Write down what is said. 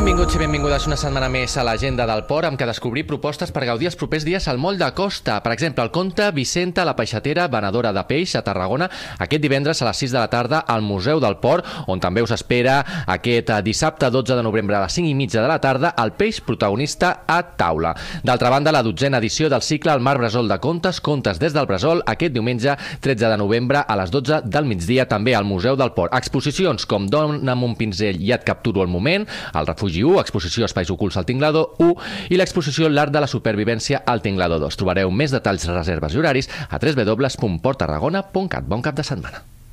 Benvinguts i benvingudes una setmana més a l'agenda del port, amb què descobrir propostes per gaudir els propers dies al moll de costa. Per exemple, el conte Vicenta, la peixatera, venedora de peix a Tarragona, aquest divendres a les 6 de la tarda al Museu del Port, on també us espera aquest dissabte 12 de novembre a les 5:30 de la tarda el peix protagonista a taula. D'altra banda, la 12a edició del cicle El Mar Bressol de Contes, Contes des del Bressol, aquest diumenge 13 de novembre a les 12 del migdia també al Museu del Port. Exposicions com Dona'm un pinzell i et capturo el moment, el Refugi 1, exposició Espais Ocults al Tinglador 1 i l'exposició L'Art de la Supervivència al Tinglador 2. Trobareu més detalls, reserves i horaris a www.porttarragona.cat. Bon cap de setmana.